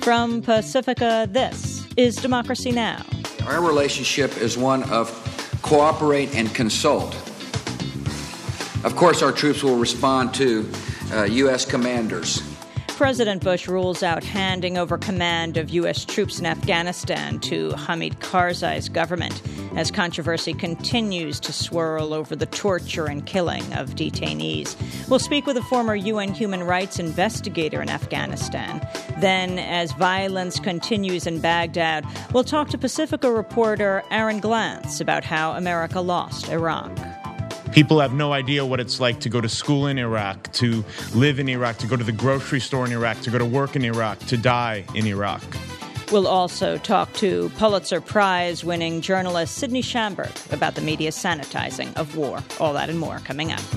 From Pacifica, this is Democracy Now! Our relationship is one of cooperate and consult. Of course, our troops will respond to U.S. commanders. President Bush rules out handing over command of U.S. troops in Afghanistan to Hamid Karzai's government as controversy continues to swirl over the torture and killing of detainees. We'll speak with a former UN human rights investigator in Afghanistan. Then, as violence continues in Baghdad, we'll talk to Pacifica reporter Aaron Glantz about how America lost Iraq. People have no idea what it's like to go to school in Iraq, to live in Iraq, to go to the grocery store in Iraq, to go to work in Iraq, to die in Iraq. We'll also talk to Pulitzer Prize-winning journalist Sidney Schamberg about the media's sanitizing of war. All that and more coming up.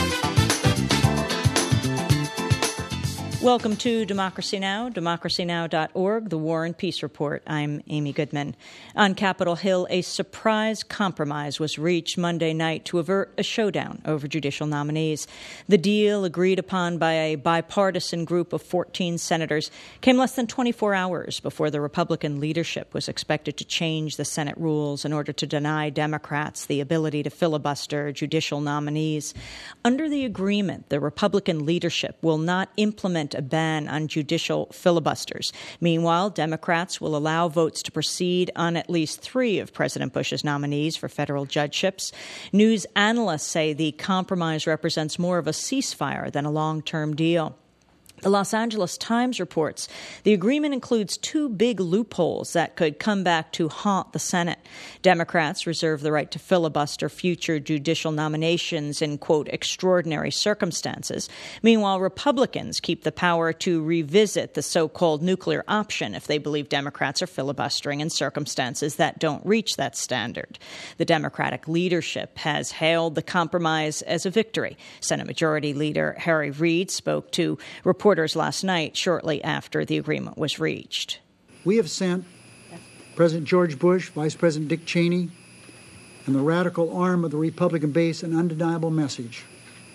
Welcome to Democracy Now!, democracynow.org, the War and Peace Report. I'm Amy Goodman. On Capitol Hill, a surprise compromise was reached Monday night to avert a showdown over judicial nominees. The deal, agreed upon by a bipartisan group of 14 senators, came less than 24 hours before the Republican leadership was expected to change the Senate rules in order to deny Democrats the ability to filibuster judicial nominees. Under the agreement, the Republican leadership will not implement a ban on judicial filibusters. Meanwhile, Democrats will allow votes to proceed on at least 3 of President Bush's nominees for federal judgeships. News analysts say the compromise represents more of a ceasefire than a long-term deal. The Los Angeles Times reports the agreement includes 2 big loopholes that could come back to haunt the Senate. Democrats reserve the right to filibuster future judicial nominations in, quote, extraordinary circumstances. Meanwhile, Republicans keep the power to revisit the so-called nuclear option if they believe Democrats are filibustering in circumstances that don't reach that standard. The Democratic leadership has hailed the compromise as a victory. Senate Majority Leader Harry Reid spoke to reporters last night shortly after the agreement was reached. We have sent President George Bush, Vice President Dick Cheney, and the radical arm of the Republican base an undeniable message.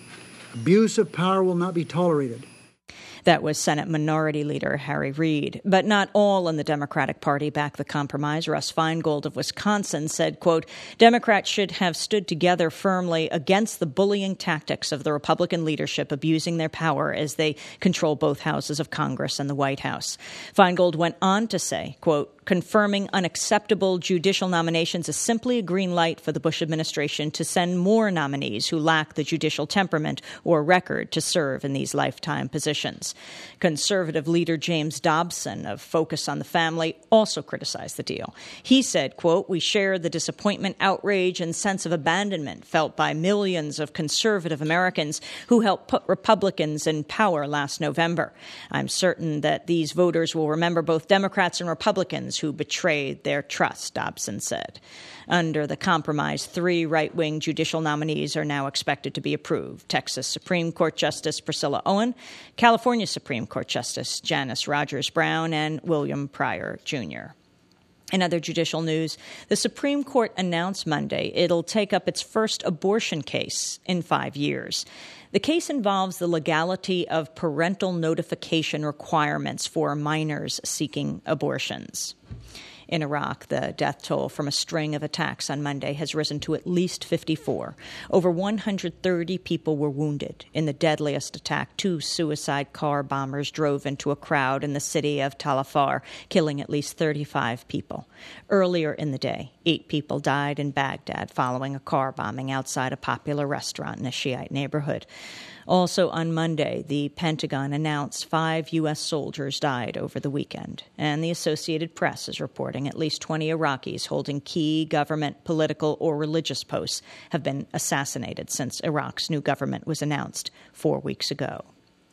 Abuse of power will not be tolerated. That was Senate Minority Leader Harry Reid. But not all in the Democratic Party backed the compromise. Russ Feingold of Wisconsin said, quote, Democrats should have stood together firmly against the bullying tactics of the Republican leadership abusing their power as they control both houses of Congress and the White House. Feingold went on to say, quote, confirming unacceptable judicial nominations is simply a green light for the Bush administration to send more nominees who lack the judicial temperament or record to serve in these lifetime positions. Conservative leader James Dobson of Focus on the Family also criticized the deal. He said, quote, we share the disappointment, outrage, and sense of abandonment felt by millions of conservative Americans who helped put Republicans in power last November. I'm certain that these voters will remember both Democrats and Republicans who betrayed their trust, Dobson said. Under the compromise, 3 right-wing judicial nominees are now expected to be approved. Texas Supreme Court Justice Priscilla Owen, California Supreme Court Justice Janice Rogers Brown, and William Pryor, Jr. In other judicial news, the Supreme Court announced Monday it'll take up its first abortion case in 5 years. The case involves the legality of parental notification requirements for minors seeking abortions. In Iraq, the death toll from a string of attacks on Monday has risen to at least 54. Over 130 people were wounded. In the deadliest attack, 2 suicide car bombers drove into a crowd in the city of Tal Afar, killing at least 35 people. Earlier in the day, 8 people died in Baghdad following a car bombing outside a popular restaurant in a Shiite neighborhood. Also on Monday, the Pentagon announced 5 U.S. soldiers died over the weekend, and the Associated Press is reporting at least 20 Iraqis holding key government, political, or religious posts have been assassinated since Iraq's new government was announced 4 weeks ago.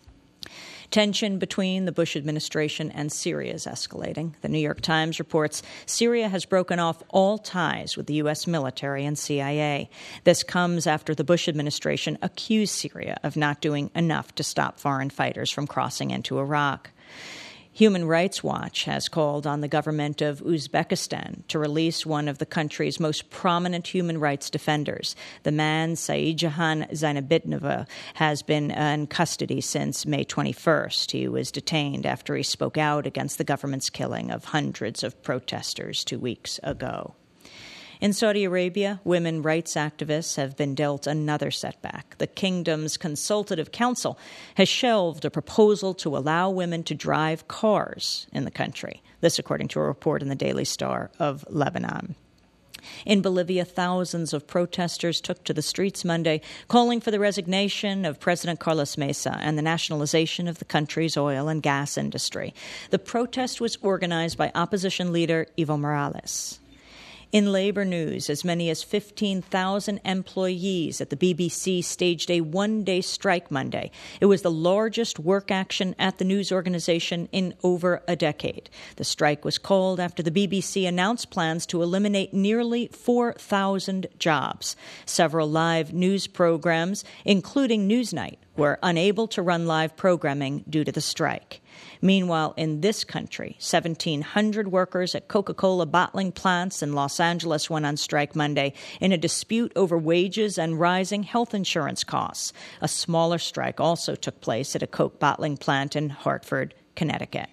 Tension between the Bush administration and Syria is escalating. The New York Times reports Syria has broken off all ties with the U.S. military and CIA. This comes after the Bush administration accused Syria of not doing enough to stop foreign fighters from crossing into Iraq. Human Rights Watch has called on the government of Uzbekistan to release one of the country's most prominent human rights defenders. The man, Saidjahan Zainabitnova, has been in custody since May 21st. He was detained after he spoke out against the government's killing of hundreds of protesters 2 weeks ago. In Saudi Arabia, women rights activists have been dealt another setback. The kingdom's Consultative Council has shelved a proposal to allow women to drive cars in the country. This, according to a report in the Daily Star of Lebanon. In Bolivia, thousands of protesters took to the streets Monday, calling for the resignation of President Carlos Mesa and the nationalization of the country's oil and gas industry. The protest was organized by opposition leader Evo Morales. In labor news, as many as 15,000 employees at the BBC staged a one-day strike Monday. It was the largest work action at the news organization in over a decade. The strike was called after the BBC announced plans to eliminate nearly 4,000 jobs. Several live news programs, including Newsnight, were unable to run live programming due to the strike. Meanwhile, in this country, 1,700 workers at Coca-Cola bottling plants in Los Angeles went on strike Monday in a dispute over wages and rising health insurance costs. A smaller strike also took place at a Coke bottling plant in Hartford, Connecticut.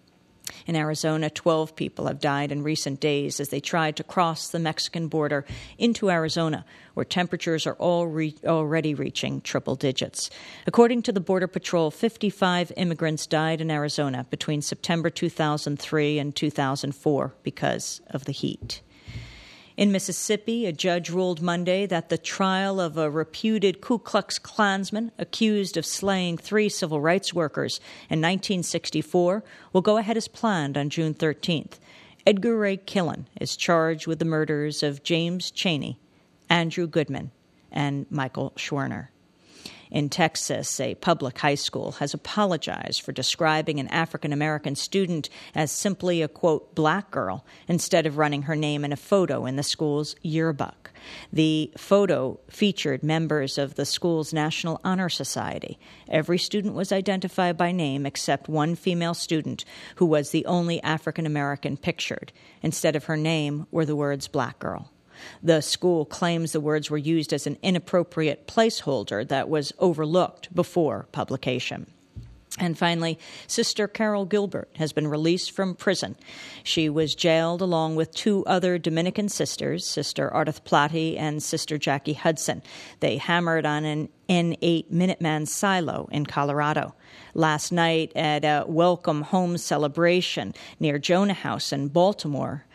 In Arizona, 12 people have died in recent days as they tried to cross the Mexican border into Arizona, where temperatures are already reaching triple digits. According to the Border Patrol, 55 immigrants died in Arizona between September 2003 and 2004 because of the heat. In Mississippi, a judge ruled Monday that the trial of a reputed Ku Klux Klansman accused of slaying 3 civil rights workers in 1964 will go ahead as planned on June 13th. Edgar Ray Killen is charged with the murders of James Chaney, Andrew Goodman, and Michael Schwerner. In Texas, a public high school has apologized for describing an African-American student as simply a, quote, black girl instead of running her name in a photo in the school's yearbook. The photo featured members of the school's National Honor Society. Every student was identified by name except one female student who was the only African-American pictured. Instead of her name were the words black girl. The school claims the words were used as an inappropriate placeholder that was overlooked before publication. And finally, Sister Carol Gilbert has been released from prison. She was jailed along with 2 other Dominican sisters, Sister Ardith Platte and Sister Jackie Hudson. They hammered on an N8 Minuteman silo in Colorado. Last night at a Welcome Home celebration near Jonah House in Baltimore,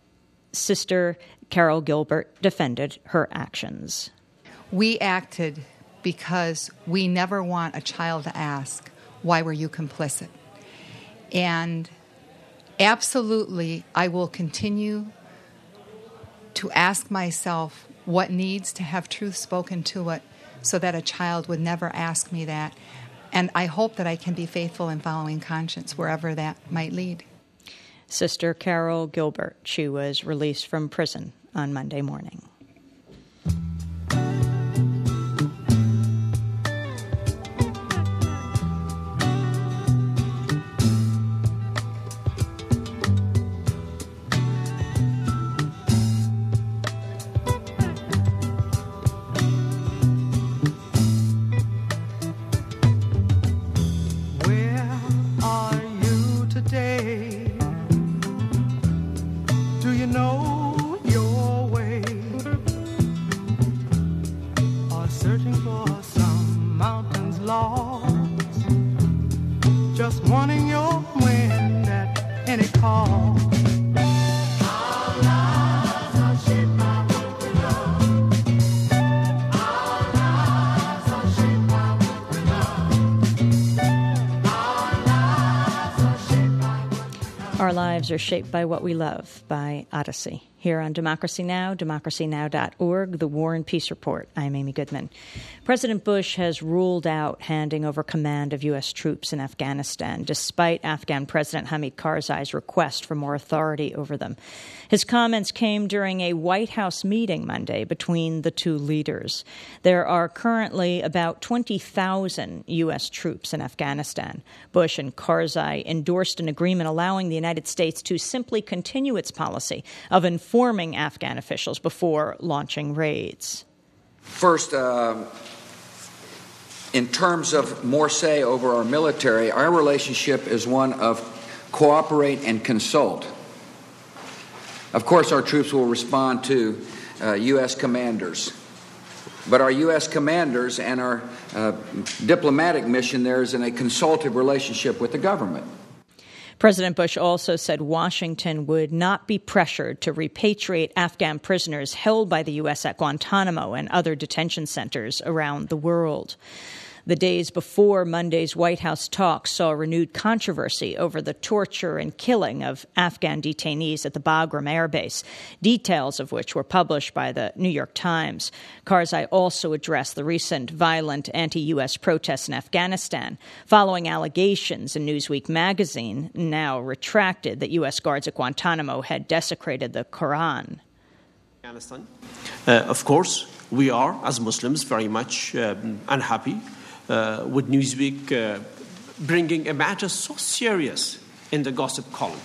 Sister Carol Gilbert defended her actions. We acted because we never want a child to ask, why were you complicit? And absolutely, I will continue to ask myself what needs to have truth spoken to it so that a child would never ask me that. And I hope that I can be faithful in following conscience wherever that might lead. Sister Carol Gilbert. She was released from prison on Monday morning. Where are you today? Do you know your way? Or searching for some mountains lost? Just wanting your wind at any call. Our lives are shaped by what we love. Our lives are shaped by what we love. Our lives are shaped by what we love by Odyssey. here on Democracy Now!, democracynow.org, The War and Peace Report. I'm Amy Goodman. President Bush has ruled out handing over command of U.S. troops in Afghanistan, despite Afghan President Hamid Karzai's request for more authority over them. His comments came during a White House meeting Monday between the two leaders. There are currently about 20,000 U.S. troops in Afghanistan. Bush and Karzai endorsed an agreement allowing the United States to simply continue its policy of informing Afghan officials before launching raids. First, in terms of more say over our military, our relationship is one of cooperate and consult. Of course, our troops will respond to U.S. commanders. But our U.S. commanders and our diplomatic mission there is in a consultative relationship with the government. President Bush also said Washington would not be pressured to repatriate Afghan prisoners held by the U.S. at Guantanamo and other detention centers around the world. The days before Monday's White House talks saw renewed controversy over the torture and killing of Afghan detainees at the Bagram Air Base, details of which were published by the New York Times. Karzai also addressed the recent violent anti-U.S. protests in Afghanistan, following allegations in Newsweek magazine, now retracted, that U.S. guards at Guantanamo had desecrated the Quran. Afghanistan. Of course, we are, as Muslims, very much unhappy with Newsweek bringing a matter so serious in the gossip column.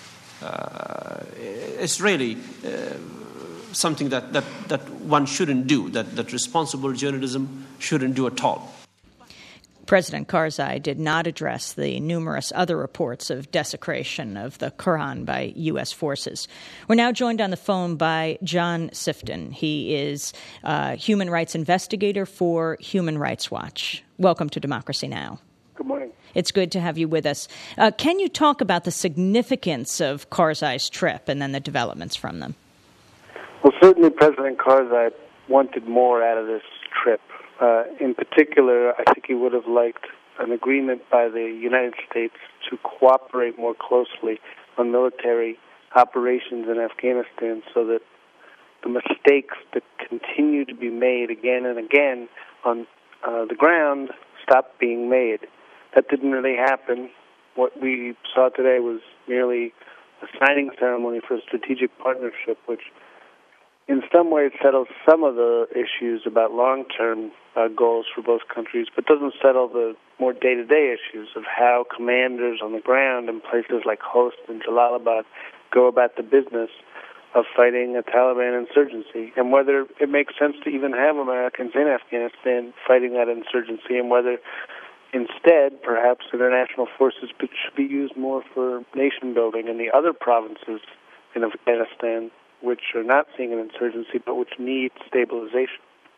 It's really something that one shouldn't do, that responsible journalism shouldn't do at all. President Karzai did not address the numerous other reports of desecration of the Quran by U.S. forces. We're now joined on the phone by John Sifton. He is a human rights investigator for Human Rights Watch. Welcome to Democracy Now! Good morning. It's good to have you with us. Can you talk about the significance of Karzai's trip and then the developments from them? Well, certainly President Karzai wanted more out of this trip. In particular, I think he would have liked an agreement by the United States to cooperate more closely on military operations in Afghanistan so that the mistakes that continue to be made again and again on the ground stop being made. That didn't really happen. What we saw today was merely a signing ceremony for a strategic partnership, which in some ways settles some of the issues about long-term goals for both countries, but doesn't settle the more day-to-day issues of how commanders on the ground in places like Khost and Jalalabad go about the business of fighting a Taliban insurgency, and whether it makes sense to even have Americans in Afghanistan fighting that insurgency, and whether instead, perhaps, international forces should be used more for nation-building in the other provinces in Afghanistan which are not seeing an insurgency, but which need stabilization.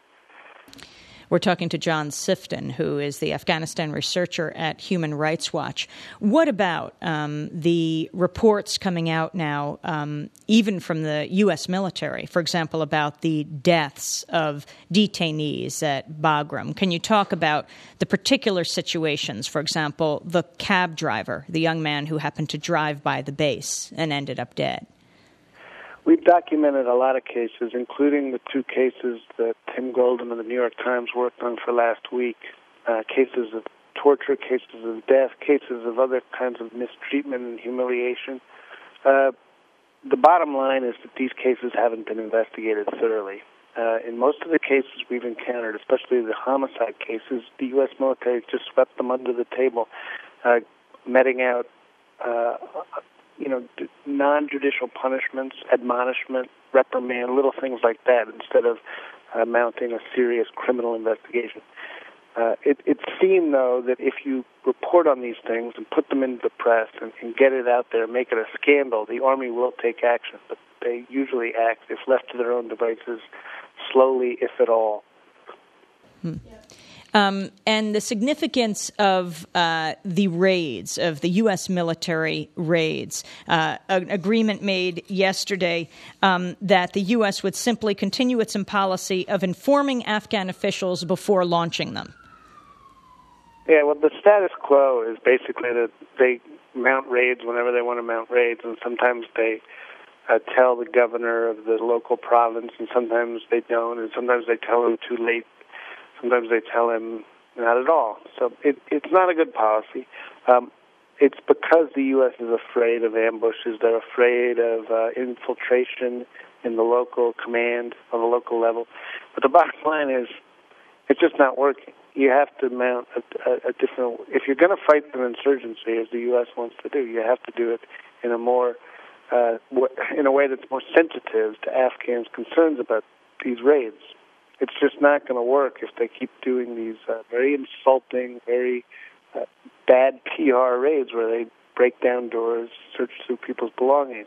We're talking to John Sifton, who is the Afghanistan researcher at Human Rights Watch. What about the reports coming out now, even from the U.S. military, for example, about the deaths of detainees at Bagram? Can you talk about the particular situations, for example, the cab driver, the young man who happened to drive by the base and ended up dead? We've documented a lot of cases, including the two cases that Tim Golden of the New York Times worked on for last week, cases of torture, cases of death, cases of other kinds of mistreatment and humiliation. The bottom line is that these cases haven't been investigated thoroughly. In most of the cases we've encountered, especially the homicide cases, the U.S. military just swept them under the table, meting out non-judicial punishments, admonishment, reprimand, little things like that, instead of mounting a serious criminal investigation. It seemed, though, that if you report on these things and put them into the press and get it out there, make it a scandal, the Army will take action. But they usually act, if left to their own devices, slowly, if at all. And the significance of the raids, of the U.S. military raids, an agreement made yesterday that the U.S. would simply continue its policy of informing Afghan officials before launching them. Yeah, well, the status quo is basically that they mount raids whenever they want to mount raids, and sometimes they tell the governor of the local province, and sometimes they don't, and sometimes they tell him too late. Sometimes they tell him not at all. So it's not a good policy. It's because the U.S. is afraid of ambushes. They're afraid of infiltration in the local command on the local level. But the bottom line is, it's just not working. You have to mount a different. If you're going to fight an insurgency, as the U.S. wants to do, you have to do it in a more in a way that's more sensitive to Afghans' concerns about these raids. It's just not going to work if they keep doing these very insulting, very bad PR raids where they break down doors, search through people's belongings.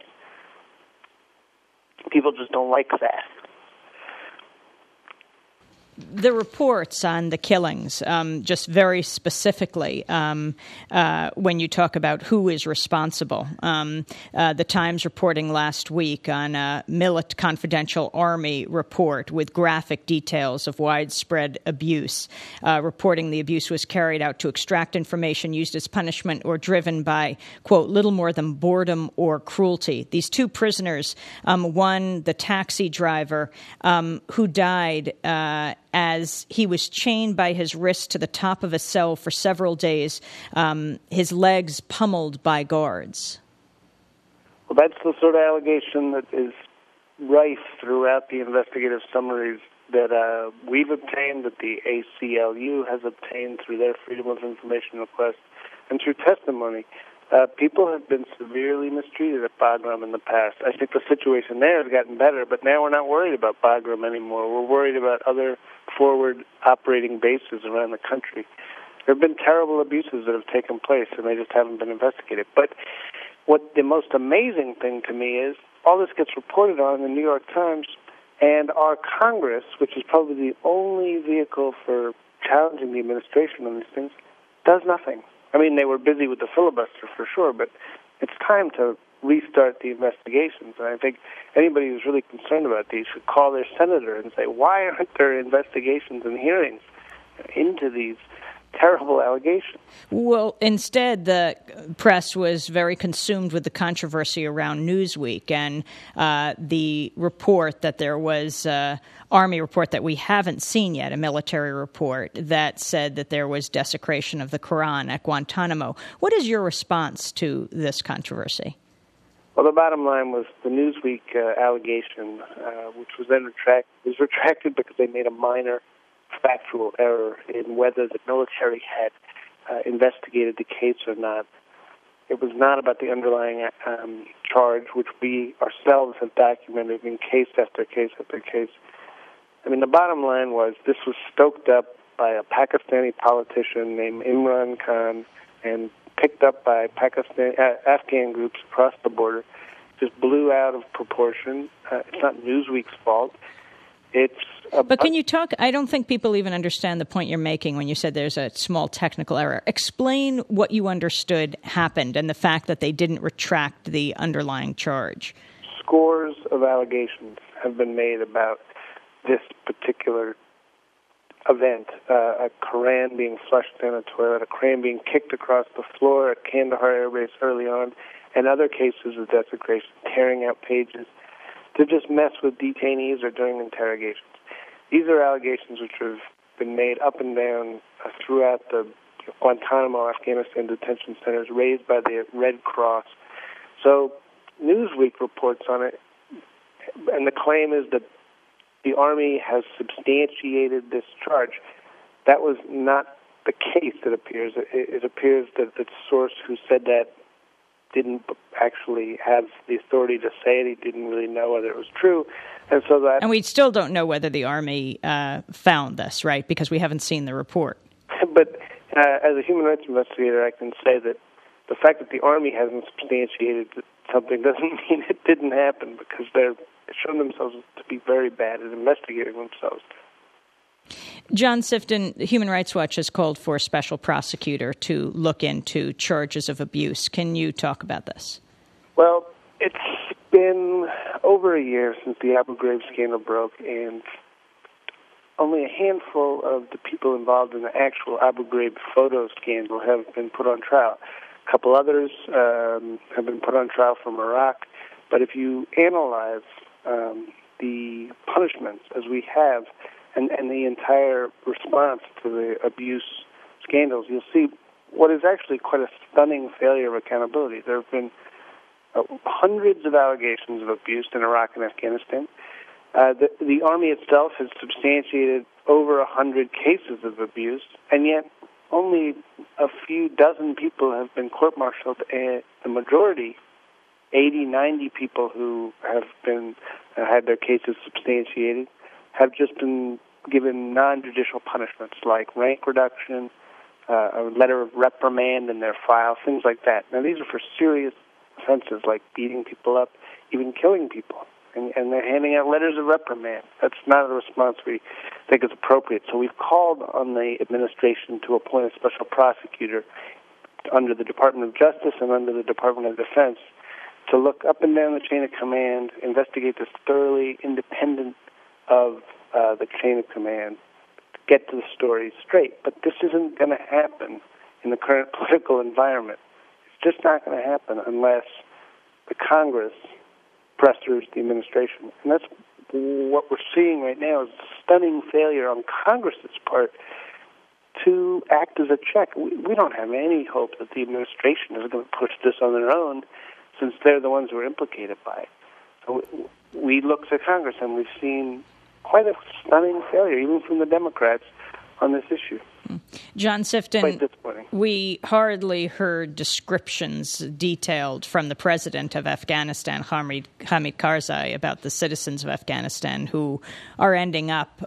People just don't like that. The reports on the killings, just very specifically, when you talk about who is responsible, the Times reporting last week on a confidential Army report with graphic details of widespread abuse, reporting the abuse was carried out to extract information used as punishment or driven by, quote, little more than boredom or cruelty. These two prisoners, one, the taxi driver, who died as he was chained by his wrist to the top of a cell for several days, his legs pummeled by guards. Well, that's the sort of allegation that is rife throughout the investigative summaries that we've obtained, that the ACLU has obtained through their Freedom of Information request, and through testimony. People have been severely mistreated at Bagram in the past. I think the situation there has gotten better, but now we're not worried about Bagram anymore. We're worried about other forward operating bases around the country. There have been terrible abuses that have taken place, and they just haven't been investigated. But what the most amazing thing to me is, all this gets reported on in the New York Times, and our Congress, which is probably the only vehicle for challenging the administration on these things, does nothing. I mean, they were busy with the filibuster for sure, but it's time to restart the investigations. And I think anybody who's really concerned about these should call their senator and say, why aren't there investigations and hearings into these terrible allegations? Well, instead, the press was very consumed with the controversy around Newsweek and the report that there was Army report that we haven't seen yet, a military report that said that there was desecration of the Quran at Guantanamo. What is your response to this controversy? Well, the bottom line was the Newsweek allegation, which was then retracted because they made a minor factual error in whether the military had investigated the case or not. It was not about the underlying charge, which we ourselves have documented in case after case after case. I mean, the bottom line was this was stoked up by a Pakistani politician named Imran Khan and picked up by Afghan groups across the border. Just blew out of proportion. It's not Newsweek's fault. But can you talk? I don't think people even understand the point you're making when you said there's a small technical error. Explain what you understood happened and the fact that they didn't retract the underlying charge. Scores of allegations have been made about this particular event, a Quran being flushed down a toilet, a Quran being kicked across the floor at Kandahar Air Base early on, and other cases of desecration, tearing out pages to just mess with detainees or during interrogations. These are allegations which have been made up and down throughout the Guantanamo, Afghanistan detention centers raised by the Red Cross. So Newsweek reports on it, and the claim is that the Army has substantiated this charge. That was not the case, it appears. It appears that the source who said that didn't actually have the authority to say it. He didn't really know whether it was true. And we still don't know whether the Army found this, right? Because we haven't seen the report. But as a human rights investigator, I can say that the fact that the Army hasn't substantiated something doesn't mean it didn't happen, because they've shown themselves to be very bad at investigating themselves. John Sifton, Human Rights Watch has called for a special prosecutor to look into charges of abuse. Can you talk about this? Well, it's been over a year since the Abu Ghraib scandal broke, and only a handful of the people involved in the actual Abu Ghraib photo scandal have been put on trial. A couple others have been put on trial from Iraq, But if you analyze the punishments as we have and the entire response to the abuse scandals, you'll see what is actually quite a stunning failure of accountability. There have been hundreds of allegations of abuse in Iraq and Afghanistan. The Army itself has substantiated over 100 cases of abuse, and yet only a few dozen people have been court-martialed, and the majority, 80, 90 people who have been had their cases substantiated, have just been given non-judicial punishments like rank reduction, a letter of reprimand in their file, things like that. Now, these are for serious offenses like beating people up, even killing people. And they're handing out letters of reprimand. That's not a response we think is appropriate. So we've called on the administration to appoint a special prosecutor under the Department of Justice and under the Department of Defense to look up and down the chain of command, investigate this thoroughly, independent of the chain of command, get to the story straight. But this isn't going to happen in the current political environment. It's just not going to happen unless the Congress pressures the administration. And that's what we're seeing right now is a stunning failure on Congress's part to act as a check. We don't have any hope that the administration is going to push this on their own since they're the ones who are implicated by it. So we look to Congress and we've seen quite a stunning failure, even from the Democrats, on this issue. John Sifton, quite disappointing. We hardly heard descriptions detailed from the president of Afghanistan, Hamid Karzai, about the citizens of Afghanistan who are ending up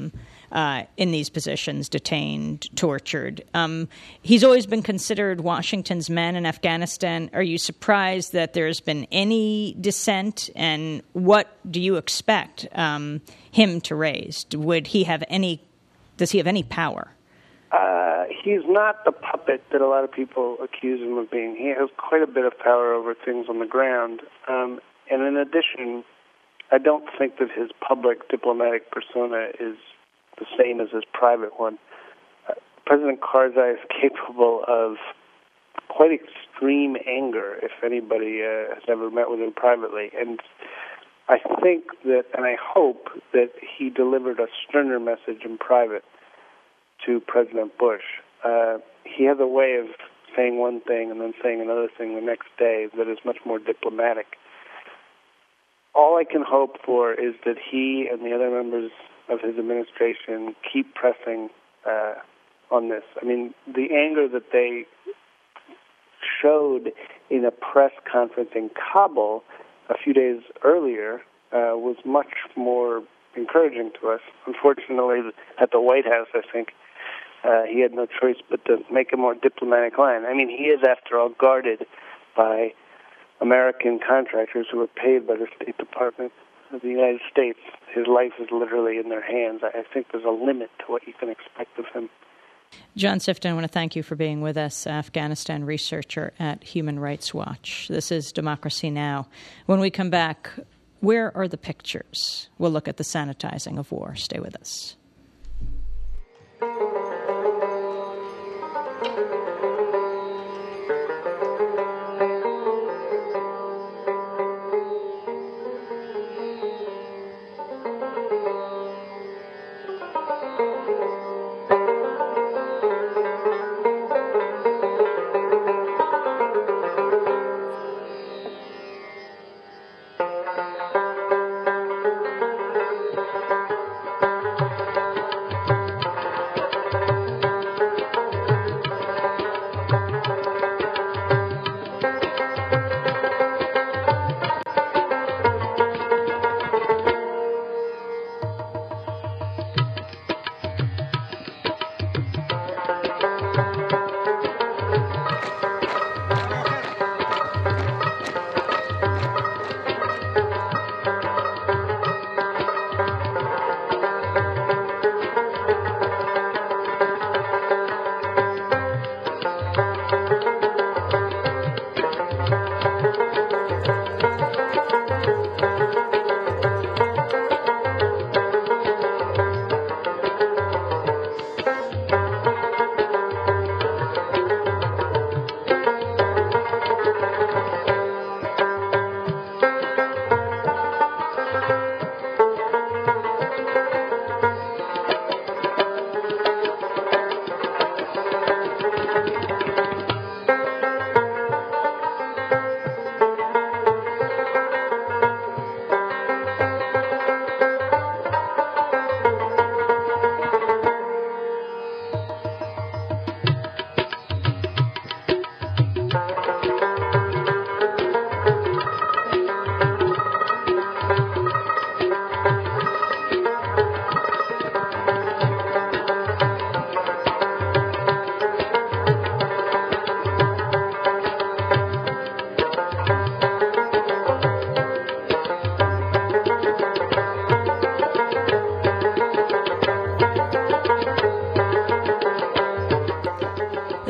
in these positions, detained, tortured. He's always been considered Washington's man in Afghanistan. Are you surprised that there's been any dissent? And what do you expect him to raise? Does he have any power? He's not the puppet that a lot of people accuse him of being. He has quite a bit of power over things on the ground. And in addition, I don't think that his public diplomatic persona is the same as his private one. President Karzai is capable of quite extreme anger if anybody has ever met with him privately. And I think that, and I hope that he delivered a sterner message in private to President Bush. He has a way of saying one thing and then saying another thing the next day that is much more diplomatic. All I can hope for is that he and the other members of his administration keep pressing on this. I mean, the anger that they showed in a press conference in Kabul a few days earlier was much more encouraging to us. Unfortunately, at the White House, I think, he had no choice but to make a more diplomatic line. I mean, he is, after all, guarded by American contractors who are paid by the State Department of the United States. His life is literally in their hands. I think there's a limit to what you can expect of him. John Sifton, I want to thank you for being with us, Afghanistan researcher at Human Rights Watch. This is Democracy Now! When we come back, where are the pictures? We'll look at the sanitizing of war. Stay with us.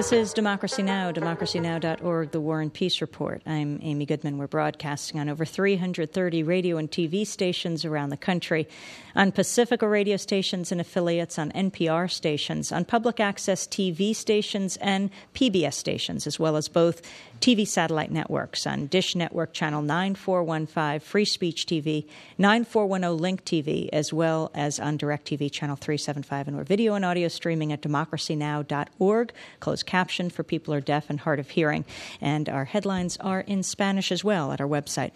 This is Democracy Now!, democracynow.org, the War and Peace Report. I'm Amy Goodman. We're broadcasting on over 330 radio and TV stations around the country, on Pacifica radio stations and affiliates, on NPR stations, on public access TV stations and PBS stations, as well as both TV satellite networks on Dish Network Channel 9415, Free Speech TV, 9410 Link TV, as well as on DirecTV Channel 375. And we're video and audio streaming at democracynow.org, closed caption for people who are deaf and hard of hearing. And our headlines are in Spanish as well at our website,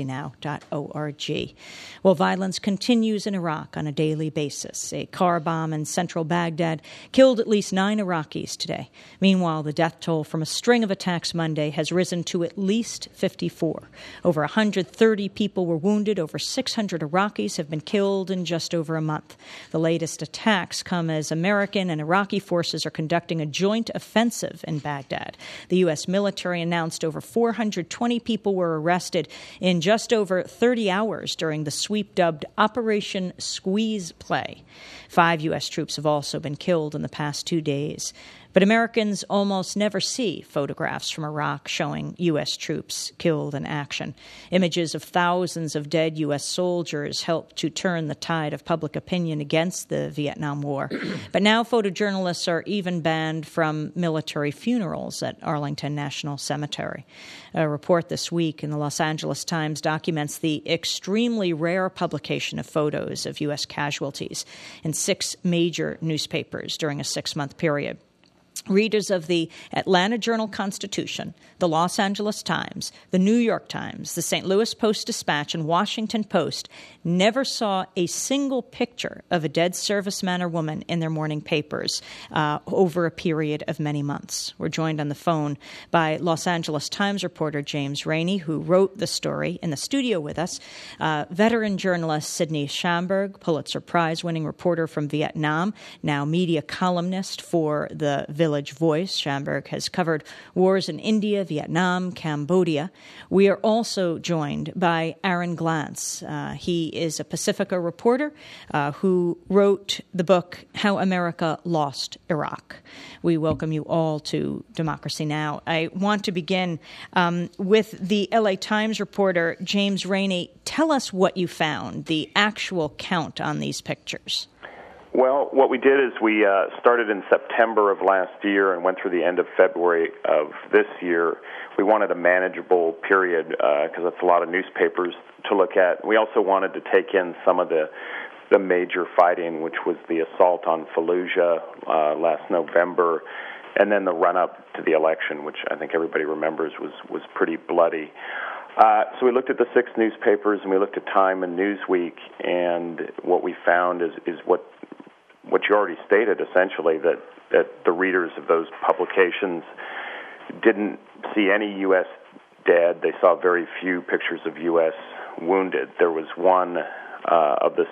democracynow.org. Well, violence continues in Iraq on a daily basis. A car bomb in central Baghdad killed at least 9 Iraqis today. Meanwhile, the death toll from a string of attacks Monday has risen to at least 54. Over 130 people were wounded. Over 600 Iraqis have been killed in just over a month. The latest attacks come as American and Iraqi forces are conducting a joint offensive in Baghdad. The U.S. military announced over 420 people were arrested in just over 30 hours during the sweep dubbed Operation Squeeze Play. 5 U.S. troops have also been killed in the past 2 days. But Americans almost never see photographs from Iraq showing U.S. troops killed in action. Images of thousands of dead U.S. soldiers helped to turn the tide of public opinion against the Vietnam War. But now photojournalists are even banned from military funerals at Arlington National Cemetery. A report this week in the Los Angeles Times documents the extremely rare publication of photos of U.S. casualties in 6 major newspapers during a 6-month period. Readers of the Atlanta Journal-Constitution, the Los Angeles Times, the New York Times, the St. Louis Post-Dispatch, and Washington Post never saw a single picture of a dead serviceman or woman in their morning papers over a period of many months. We're joined on the phone by Los Angeles Times reporter James Rainey, who wrote the story, in the studio with us, veteran journalist Sidney Schamberg, Pulitzer Prize-winning reporter from Vietnam, now media columnist for the Village Voice. Schamberg has covered wars in India, Vietnam, Cambodia. We are also joined by Aaron Glantz. He is a Pacifica reporter who wrote the book How America Lost Iraq. We welcome you all to Democracy Now! I want to begin with the LA Times reporter, James Rainey. Tell us what you found, the actual count on these pictures. Well, what we did is we started in September of last year and went through the end of February of this year. We wanted a manageable period because that's a lot of newspapers to look at. We also wanted to take in some of the major fighting, which was the assault on Fallujah last November, and then the run-up to the election, which I think everybody remembers was pretty bloody. So we looked at the 6 newspapers, and we looked at Time and Newsweek, and what we found is what you already stated, essentially, that the readers of those publications didn't see any U.S. dead. They saw very few pictures of U.S. wounded. There was one of the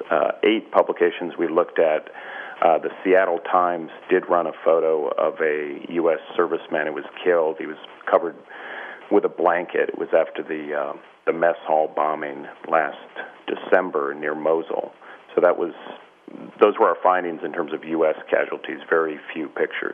8 publications we looked at. The Seattle Times did run a photo of a U.S. serviceman who was killed. He was covered with a blanket. It was after the mess hall bombing last December near Mosul. So those were our findings in terms of U.S. casualties, very few pictures.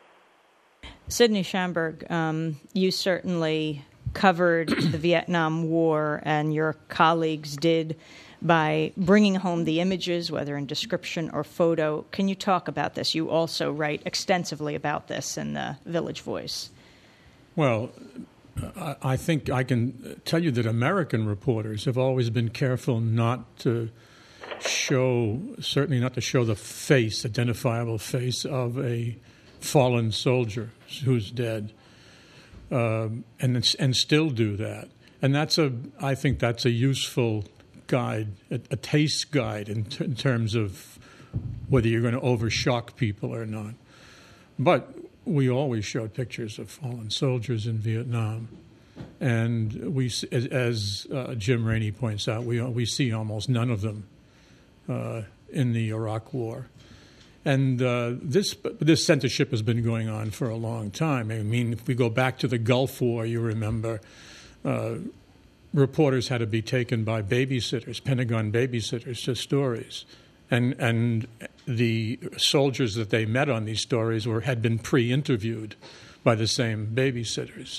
Sidney Schamberg, you certainly covered the Vietnam War, and your colleagues did by bringing home the images, whether in description or photo. Can you talk about this? You also write extensively about this in the Village Voice. Well, I think I can tell you that American reporters have always been careful not to certainly not to show the face, identifiable face of a fallen soldier who's dead, and still do that. And I think that's a useful guide, a taste guide in terms of whether you're going to overshock people or not. But we always showed pictures of fallen soldiers in Vietnam. And we, as Jim Rainey points out, we see almost none of them in the Iraq War. And this censorship has been going on for a long time. I mean, if we go back to the Gulf War, you remember reporters had to be taken by babysitters, Pentagon babysitters, to stories. And the soldiers that they met on these stories had been pre-interviewed by the same babysitters,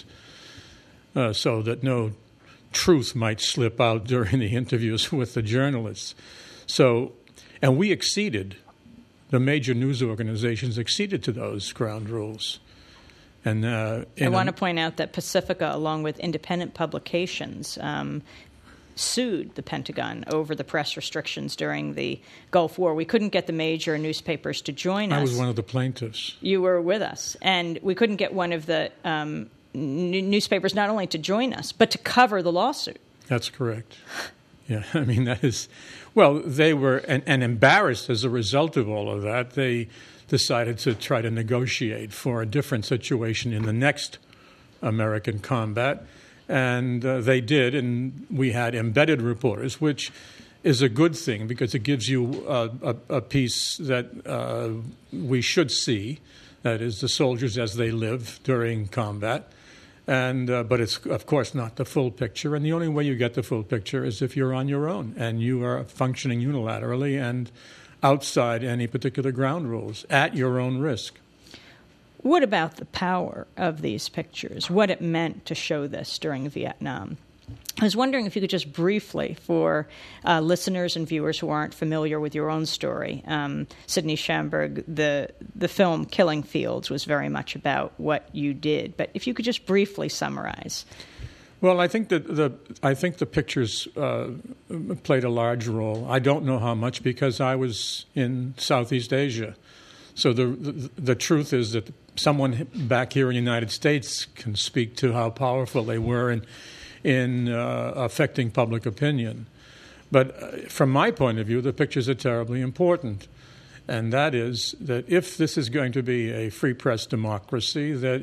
so that no truth might slip out during the interviews with the journalists. So, and we exceeded, the major news organizations exceeded to those ground rules. And I want to point out that Pacifica, along with independent publications, sued the Pentagon over the press restrictions during the Gulf War. We couldn't get the major newspapers to join us. I was one of the plaintiffs. You were with us. And we couldn't get one of the newspapers not only to join us, but to cover the lawsuit. That's correct. Yeah, I mean, that is... Well, they were, and embarrassed as a result of all of that, they decided to try to negotiate for a different situation in the next American combat. And they did, and we had embedded reporters, which is a good thing because it gives you a piece that we should see, that is the soldiers as they live during combat. And but it's, of course, not the full picture. And the only way you get the full picture is if you're on your own and you are functioning unilaterally and outside any particular ground rules at your own risk. What about the power of these pictures, what it meant to show this during Vietnam? I was wondering if you could just briefly, for listeners and viewers who aren't familiar with your own story, Sidney Schamberg, the film Killing Fields was very much about what you did. But if you could just briefly summarize. Well, I think that the pictures played a large role. I don't know how much because I was in Southeast Asia. So the truth is that someone back here in the United States can speak to how powerful they were in affecting public opinion. But from my point of view, the pictures are terribly important. And that is that if this is going to be a free press democracy, that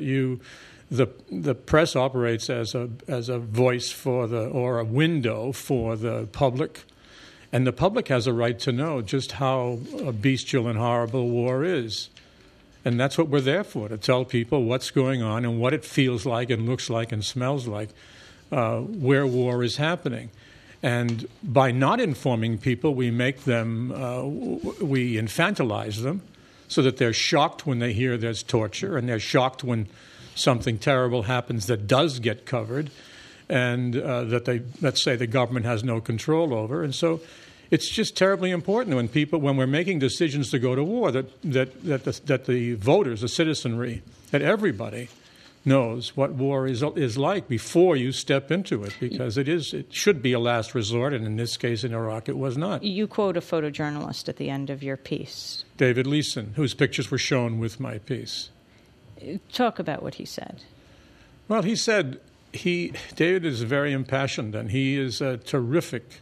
the press operates as a voice or a window for the public. And the public has a right to know just how bestial and horrible war is. And that's what we're there for, to tell people what's going on and what it feels like and looks like and smells like where war is happening. And by not informing people, we make them, we infantilize them so that they're shocked when they hear there's torture and they're shocked when something terrible happens that does get covered and that let's say the government has no control over. And so it's just terribly important when we're making decisions to go to war, that the voters, the citizenry, that everybody knows what war is like before you step into it, because it should be a last resort, and in this case in Iraq it was not. You quote a photojournalist at the end of your piece. David Leeson, whose pictures were shown with my piece. Talk about what he said. Well, he said David is very impassioned, and he is a terrific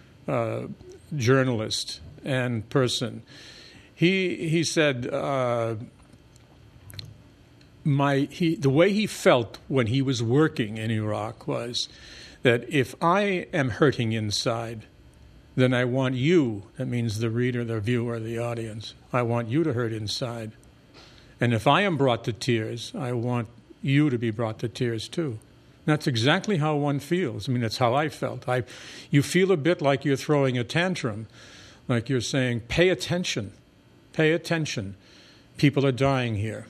journalist and person. He said the way he felt when he was working in Iraq was that if I am hurting inside, then I want you, that means the reader, the viewer, the audience, I want you to hurt inside. And if I am brought to tears, I want you to be brought to tears too. That's exactly how one feels. I mean, that's how I felt. You feel a bit like you're throwing a tantrum, like you're saying, pay attention, pay attention. People are dying here.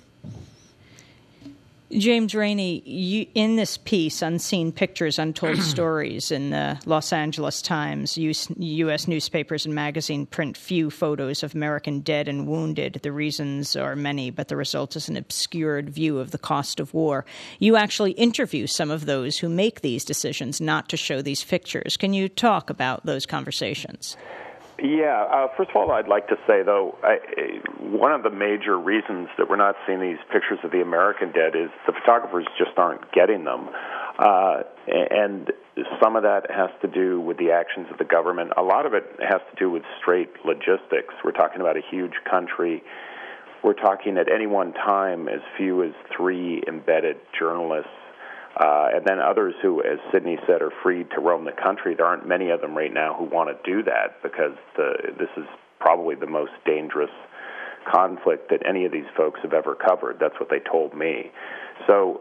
James Rainey, in this piece, Unseen Pictures, Untold Stories, in the Los Angeles Times, U.S. newspapers and magazine print few photos of American dead and wounded. The reasons are many, but the result is an obscured view of the cost of war. You actually interview some of those who make these decisions not to show these pictures. Can you talk about those conversations? Yeah. First of all, I'd like to say, though, one of the major reasons that we're not seeing these pictures of the American dead is the photographers just aren't getting them. And some of that has to do with the actions of the government. A lot of it has to do with straight logistics. We're talking about a huge country. We're talking at any one time as few as 3 embedded journalists. And then others who, as Sidney said, are free to roam the country. There aren't many of them right now who want to do that because this is probably the most dangerous conflict that any of these folks have ever covered. That's what they told me. So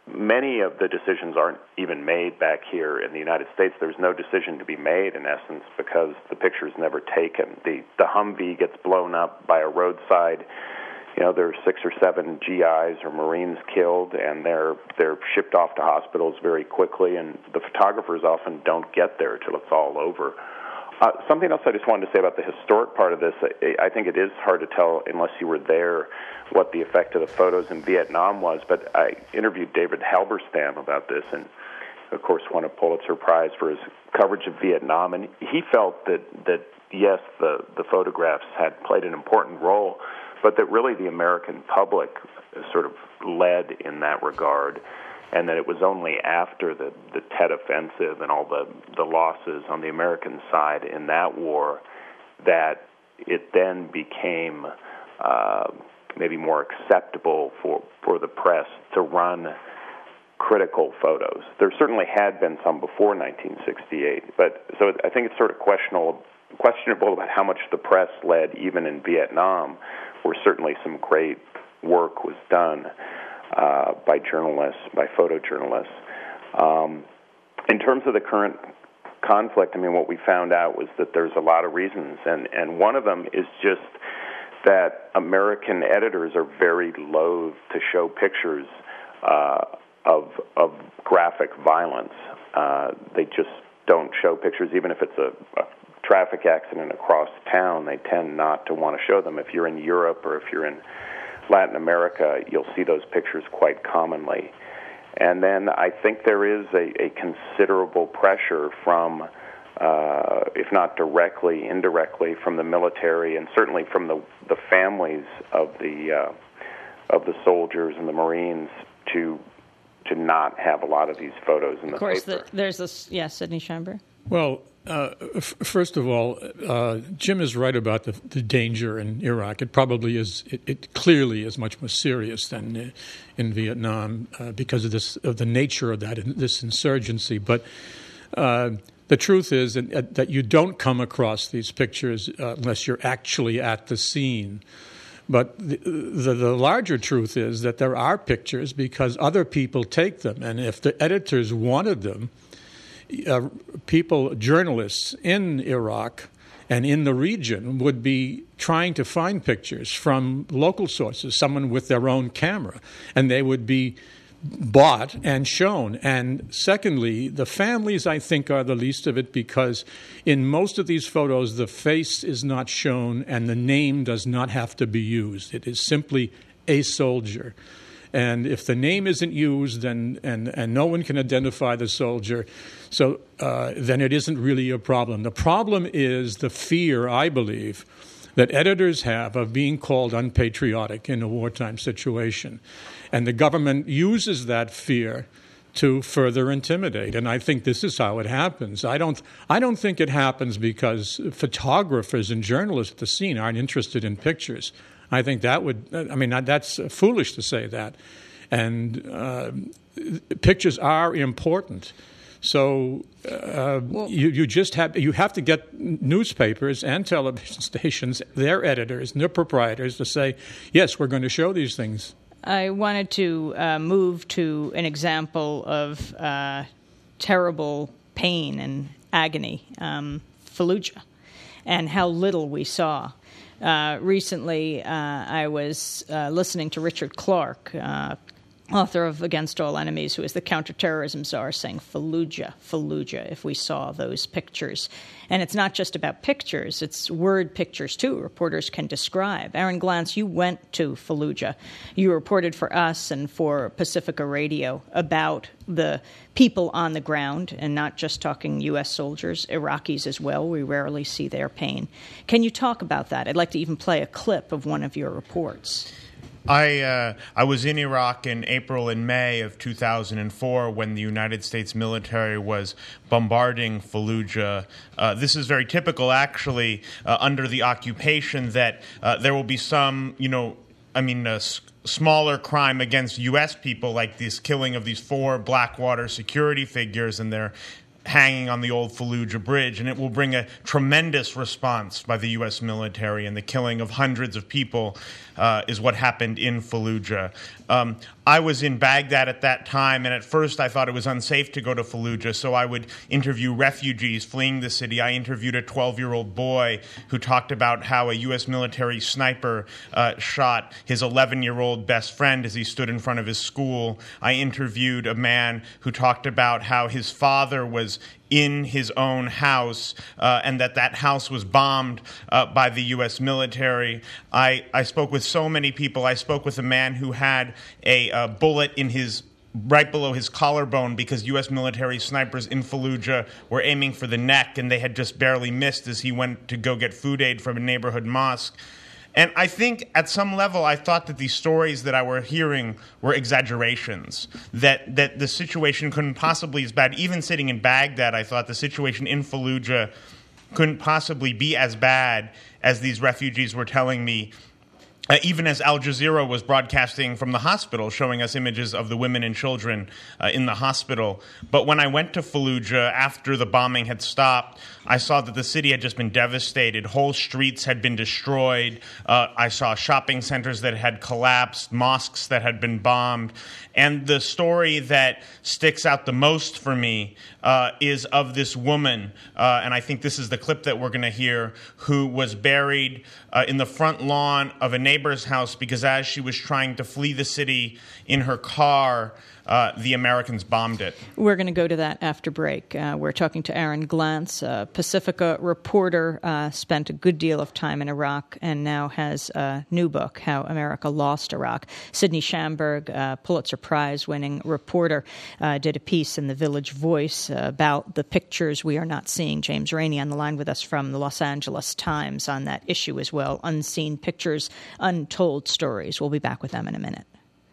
many of the decisions aren't even made back here in the United States. There's no decision to be made, in essence, because the picture's never taken. The Humvee gets blown up by a roadside. There are 6 or 7 GIs or Marines killed, and they're shipped off to hospitals very quickly, and the photographers often don't get there till it's all over. Something else I just wanted to say about the historic part of this, I think it is hard to tell unless you were there what the effect of the photos in Vietnam was, but I interviewed David Halberstam about this, and of course won a Pulitzer Prize for his coverage of Vietnam, and he felt that yes, the photographs had played an important role, but that really the American public sort of led in that regard, and that it was only after the Tet Offensive and all the losses on the American side in that war that it then became maybe more acceptable for the press to run critical photos. There certainly had been some before 1968, but so I think it's sort of questionable about how much the press led even in Vietnam, where certainly some great work was done by journalists, by photojournalists. In terms of the current conflict, what we found out was that there's a lot of reasons, and one of them is just that American editors are very loath to show pictures of graphic violence. They just don't show pictures, even if it's a traffic accident across town. They tend not to want to show them. If you're in Europe or if you're in Latin America, you'll see those pictures quite commonly. And then I think there is a considerable pressure from, if not directly, indirectly, from the military and certainly from the families of the soldiers and the Marines to not have a lot of these photos in the paper. Of course, there's this. Yes, Sidney Scheinberg. Well, first of all, Jim is right about the danger in Iraq. It probably is. It clearly is much more serious than in Vietnam because of the nature of this insurgency. But the truth is that you don't come across these pictures unless you're actually at the scene. But the larger truth is that there are pictures because other people take them, and if the editors wanted them, journalists in Iraq and in the region would be trying to find pictures from local sources, someone with their own camera, and they would be bought and shown. And secondly, the families, I think, are the least of it because in most of these photos, the face is not shown and the name does not have to be used. It is simply a soldier. And if the name isn't used and no one can identify the soldier, so then it isn't really a problem. The problem is the fear, I believe, that editors have of being called unpatriotic in a wartime situation. And the government uses that fear to further intimidate. And I think this is how it happens. I don't think it happens because photographers and journalists at the scene aren't interested in pictures. I think that's foolish to say that. And pictures are important. So you have to get newspapers and television stations, their editors and their proprietors to say, yes, we're going to show these things. I wanted to move to an example of terrible pain and agony, Fallujah, and how little we saw. Recently, I was listening to Richard Clarke, author of Against All Enemies, who is the counterterrorism czar, saying Fallujah, if we saw those pictures. And it's not just about pictures, it's word pictures, too, reporters can describe. Aaron Glantz, you went to Fallujah. You reported for us and for Pacifica Radio about the people on the ground, and not just talking U.S. soldiers, Iraqis as well. We rarely see their pain. Can you talk about that? I'd like to even play a clip of one of your reports. I was in Iraq in April and May of 2004 when the United States military was bombarding Fallujah. This is very typical, actually, under the occupation that there will be some, smaller crime against U.S. people, like this killing of these 4 Blackwater security figures, and they're hanging on the old Fallujah Bridge, and it will bring a tremendous response by the U.S. military, and the killing of hundreds of people is what happened in Fallujah. I was in Baghdad at that time, and at first I thought it was unsafe to go to Fallujah, so I would interview refugees fleeing the city. I interviewed a 12-year-old boy who talked about how a U.S. military sniper shot his 11-year-old best friend as he stood in front of his school. I interviewed a man who talked about how his father was in his own house and that house was bombed by the U.S. military. I spoke with so many people. I spoke with a man who had a bullet in his right below his collarbone because U.S. military snipers in Fallujah were aiming for the neck, and they had just barely missed as he went to go get food aid from a neighborhood mosque. And I think at some level I thought that these stories that I were hearing were exaggerations, that the situation couldn't possibly be as bad. Even sitting in Baghdad, I thought the situation in Fallujah couldn't possibly be as bad as these refugees were telling me. Even as Al Jazeera was broadcasting from the hospital, showing us images of the women and children in the hospital. But when I went to Fallujah after the bombing had stopped, I saw that the city had just been devastated. Whole streets had been destroyed. I saw shopping centers that had collapsed, mosques that had been bombed. And the story that sticks out the most for me is of this woman, and I think this is the clip that we're going to hear, who was buried in the front lawn of a neighbor's house because as she was trying to flee the city in her car, the Americans bombed it. We're going to go to that after break. We're talking to Aaron Glantz, a Pacifica reporter, spent a good deal of time in Iraq and now has a new book, How America Lost Iraq. Sidney Schamberg, Pulitzer Prize-winning reporter, did a piece in the Village Voice about the pictures we are not seeing. James Rainey on the line with us from the Los Angeles Times on that issue as well. Unseen Pictures, Untold Stories. We'll be back with them in a minute.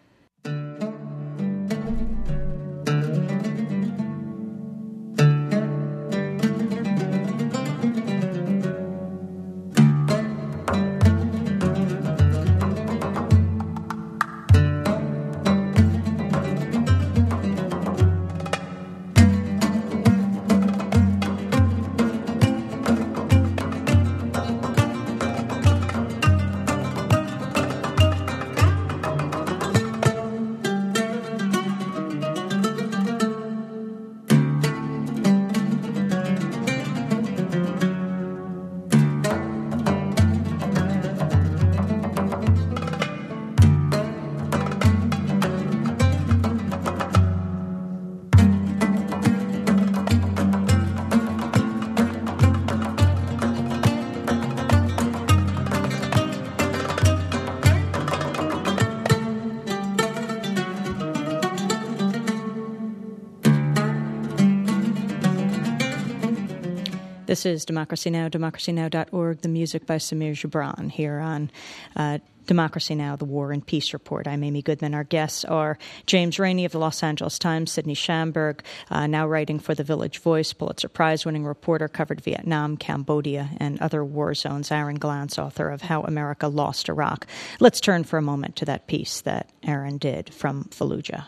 This is Democracy Now!, democracynow.org, the music by Samir Gibran here on Democracy Now!, the War and Peace Report. I'm Amy Goodman. Our guests are James Rainey of the Los Angeles Times, Sidney Schamberg, now writing for the Village Voice, Pulitzer Prize-winning reporter, covered Vietnam, Cambodia, and other war zones, Aaron Glantz, author of How America Lost Iraq. Let's turn for a moment to that piece that Aaron did from Fallujah.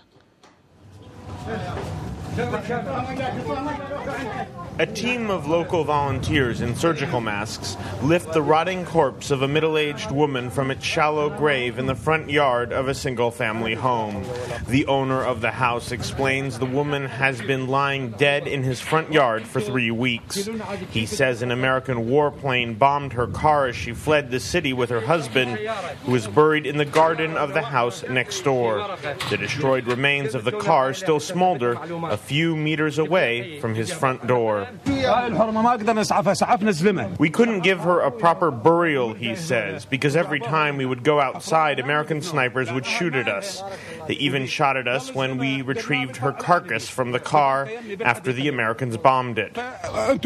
A team of local volunteers in surgical masks lift the rotting corpse of a middle-aged woman from its shallow grave in the front yard of a single-family home. The owner of the house explains the woman has been lying dead in his front yard for 3 weeks. He says an American warplane bombed her car as she fled the city with her husband, who was buried in the garden of the house next door. The destroyed remains of the car still smolder a few meters away from his front door. We couldn't give her a proper burial, he says, because every time we would go outside, American snipers would shoot at us. They even shot at us when we retrieved her carcass from the car after the Americans bombed it. The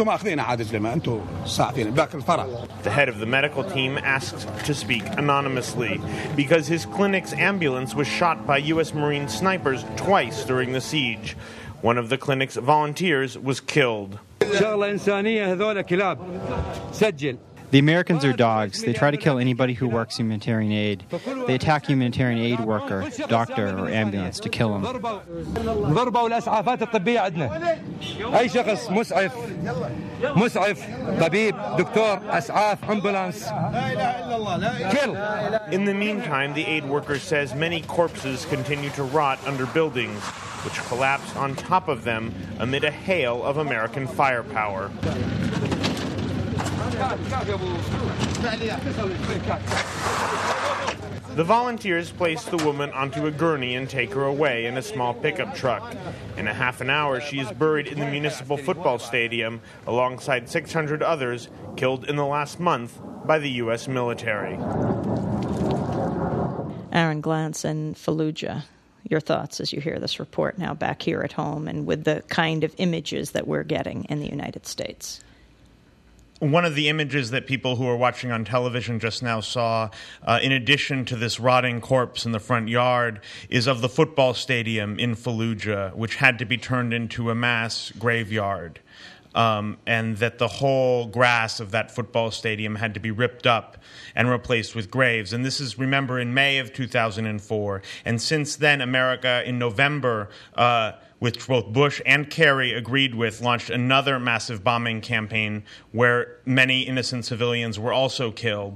head of the medical team asked to speak anonymously because his clinic's ambulance was shot by U.S. Marine snipers twice during the siege. One of the clinic's The Americans are dogs. They try to kill anybody who works humanitarian aid. They attack humanitarian aid worker, doctor, or ambulance to kill him. ضربوا الاسعافات الطبيه عندنا اي شخص مسعف طبيب دكتور اسعاف امبولانس kill. In the meantime, the aid worker says many corpses continue to rot under buildings, which collapse on top of them amid a hail of American firepower. The volunteers place the woman onto a gurney and take her away in a small pickup truck. In a half an hour, she is buried in the municipal football stadium alongside 600 others killed in the last month by the U.S. military. Aaron Glantz in Fallujah. Your thoughts as you hear this report now back here at home and with the kind of images that we're getting in the United States? One of the images that people who are watching on television just now saw, in addition to this rotting corpse in the front yard, is of the football stadium in Fallujah, which had to be turned into a mass graveyard. And that the whole grass of that football stadium had to be ripped up and replaced with graves. And this is, remember, in May of 2004. And since then, America, in November, which both Bush and Kerry agreed with, launched another massive bombing campaign where many innocent civilians were also killed.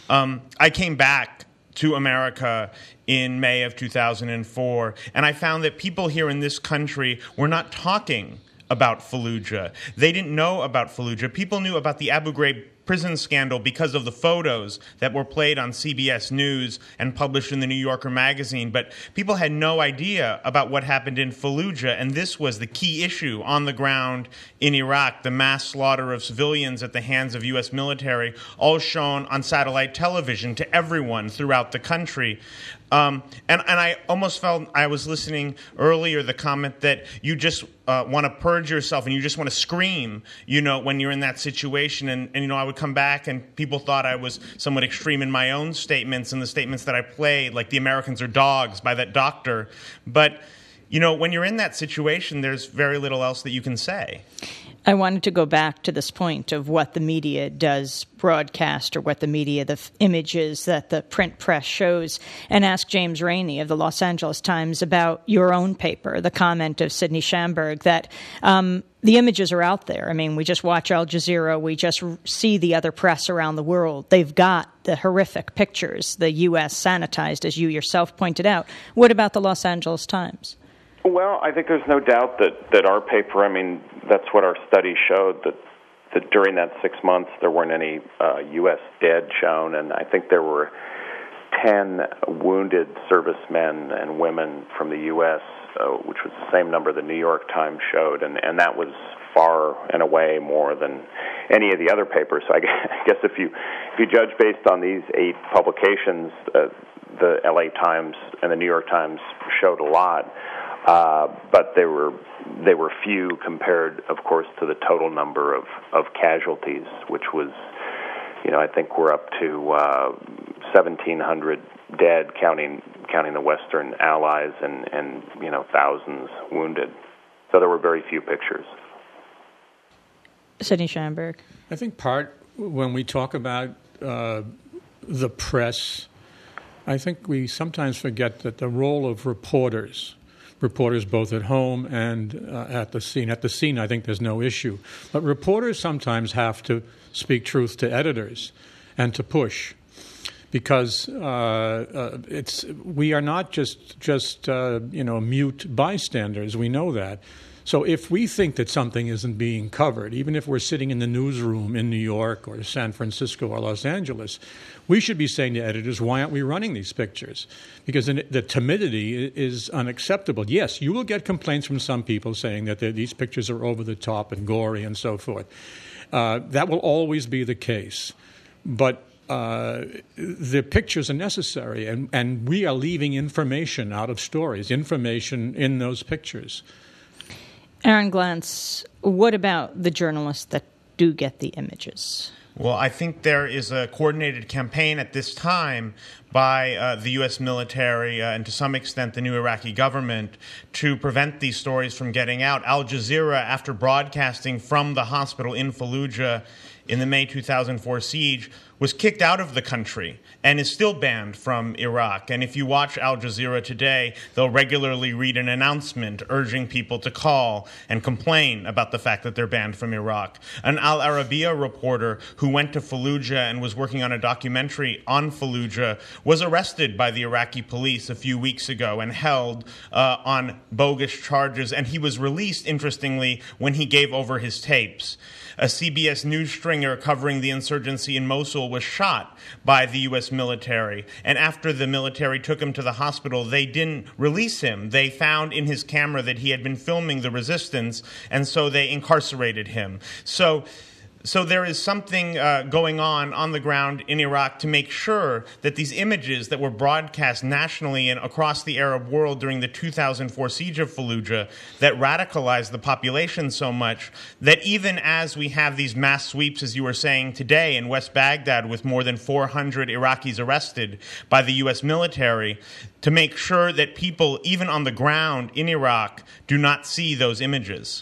I came back to America in May of 2004, and I found that people here in this country were not talking about Fallujah. They didn't know about Fallujah. People knew about the Abu Ghraib prison scandal because of the photos that were played on CBS News and published in the New Yorker magazine, but people had no idea about what happened in Fallujah, and this was the key issue on the ground in Iraq, the mass slaughter of civilians at the hands of U.S. military, all shown on satellite television to everyone throughout the country. And I almost felt, I was listening earlier, the comment that you just want to purge yourself and you just want to scream, when you're in that situation. And I would come back and people thought I was somewhat extreme in my own statements and the statements that I played, like the Americans are dogs by that doctor. But, when you're in that situation, there's very little else that you can say. I wanted to go back to this point of what the media does broadcast or what the media, the images that the print press shows, and ask James Rainey of the Los Angeles Times about your own paper, the comment of Sidney Schamberg that the images are out there. I mean, we just watch Al Jazeera. We just see the other press around the world. They've got the horrific pictures, the U.S. sanitized, as you yourself pointed out. What about the Los Angeles Times? Well, I think there's no doubt that our paper, that's what our study showed, that during that 6 months there weren't any U.S. dead shown, and I think there were 10 wounded servicemen and women from the U.S., which was the same number the New York Times showed, and that was far and away more than any of the other papers. So I guess if you judge based on these 8 publications, the L.A. Times and the New York Times showed a lot. But they were few compared, of course, to the total number of casualties, which was, I think we're up to 1,700 dead, counting the Western Allies, and thousands wounded. So there were very few pictures. Sidney Schamberg. I think when we talk about the press, I think we sometimes forget that the role of reporters both at home and at the scene. At the scene, I think there's no issue. But reporters sometimes have to speak truth to editors and to push, because we are not just mute bystanders. We know that. So if we think that something isn't being covered, even if we're sitting in the newsroom in New York or San Francisco or Los Angeles, we should be saying to editors, why aren't we running these pictures? Because the timidity is unacceptable. Yes, you will get complaints from some people saying that these pictures are over the top and gory and so forth. That will always be the case. But the pictures are necessary, and we are leaving information out of stories, information in those pictures. Aaron Glantz, what about the journalists that do get the images? Well, I think there is a coordinated campaign at this time by the U.S. military and to some extent the new Iraqi government to prevent these stories from getting out. Al Jazeera, after broadcasting from the hospital in Fallujah in the May 2004 siege, was kicked out of the country and is still banned from Iraq. And if you watch Al Jazeera today, they'll regularly read an announcement urging people to call and complain about the fact that they're banned from Iraq. An Al Arabiya reporter who went to Fallujah and was working on a documentary on Fallujah was arrested by the Iraqi police a few weeks ago and held on bogus charges, and he was released, interestingly, when he gave over his tapes. A CBS News stringer covering the insurgency in Mosul was shot by the U.S. military, and after the military took him to the hospital, they didn't release him. They found in his camera that he had been filming the resistance, and so they incarcerated him. So there is something going on the ground in Iraq to make sure that these images that were broadcast nationally and across the Arab world during the 2004 siege of Fallujah that radicalized the population so much that even as we have these mass sweeps, as you were saying today, in West Baghdad with more than 400 Iraqis arrested by the U.S. military, to make sure that people, even on the ground in Iraq, do not see those images.